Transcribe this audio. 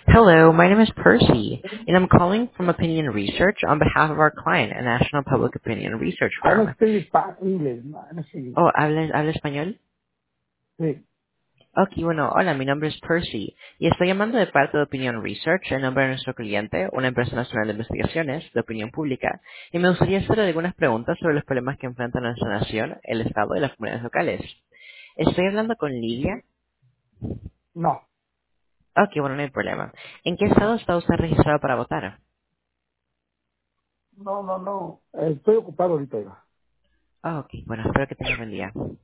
Hello, my name is Percy, and I'm calling from Opinion Research on behalf of our client, a national public opinion research I don't firm. speak English, no, I don't speak. Oh, ¿habla español? Sí. Ok, bueno, hola, mi nombre es Percy, y estoy llamando de parte de Opinion Research en nombre de nuestro cliente, una empresa nacional de investigaciones de opinión pública, y me gustaría hacerle algunas preguntas sobre los problemas que enfrenta nuestra nación, el Estado y las comunidades locales. Estoy hablando con Lidia. No, Ok, bueno, no hay problema. ¿En qué estado está usted registrado para votar? no. Estoy ocupado ahorita, oiga. Ah, ok, bueno, espero que tenga buen día.